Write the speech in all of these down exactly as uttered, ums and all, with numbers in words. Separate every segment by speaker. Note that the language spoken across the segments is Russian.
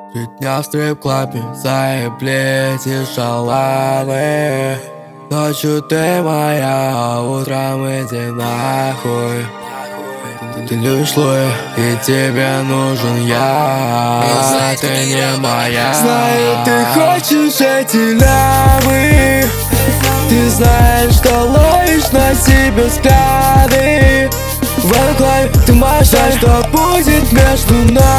Speaker 1: Три дня в стрип-клабе, заеблись и шалавы. Ночью ты моя, а утром иди нахуй. Ты, ты любишь слои, и тебе нужен я, а ты не моя.
Speaker 2: Знаю, ты хочешь эти лямы. Ты знаешь, что ловишь на себе взгляды. В анклаве ты маша, что будет между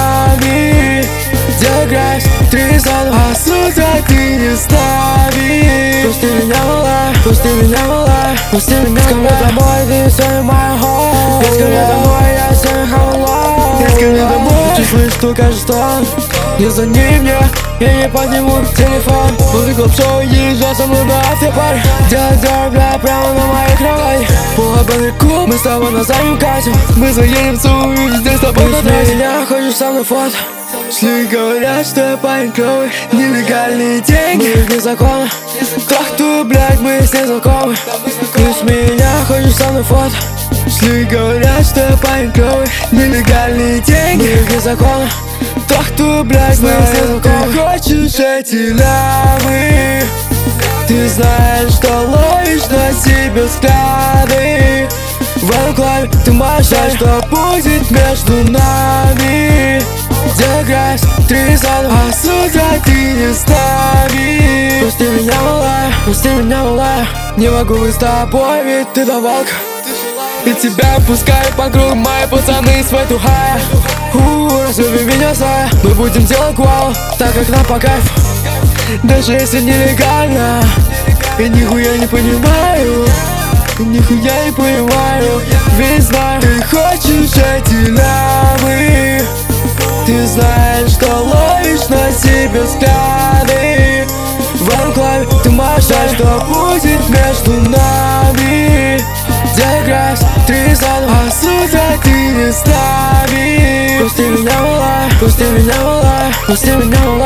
Speaker 2: нами. Где грязь, три зона, а суда ты не ставишь. Пусти меня, малая, пусти меня, малая, пусти меня, ко мне домой, ты все моя home. Ведь ко мне домой, я все хамала. Ведь ко мне домой, чувствуешь, что кажется. Не звони мне, я не подниму телефон. Музык клуб-шоу, езжай со мной на автопар. Делай дёр, бля, прямо на моей кровати. Полобанный клуб, мы с тобой на заднем кате. Мы заедем в ЦУ и здесь с тобой на трассе. Меня хочешь со мной фото? Шли говорят, что я парень клёвый. Нелегальные деньги, мы их не законы. Трахтую, блядь, мы с ней знакомы. Пусть меня хочешь со мной фото? Шли говорят, что я парень клёвый. Нелегальные деньги, мы их не законы. Трахтую, блядь, мы с ней знакомы. Ты хочешь эти лямы. Ты знаешь, что ловишь на себе взгляды. В анклаве ты маша, что будет между нами. Где грязь, три зона, а суда ты не ставишь. Пусти меня, малая, пусти меня, малая. Не могу быть с тобой, ведь ты давалка. И тебя пускаю по кругу, мои пацаны свой тухая. У, разлюби меня, зая. Мы будем делать вау, так как нам по кайфу. Даже если нелегально. Я нихуя не понимаю, нихуя не понимаю. Ведь знаю, ты хочешь эти лямы. Ты знаешь, что ловишь на себе взгляды. В анклаве ты маша, что будет между нами. Где грязь, три зона, а суда ты не ставишь. Пусти меня, малая, пусти меня, малая, пусти меня, малая.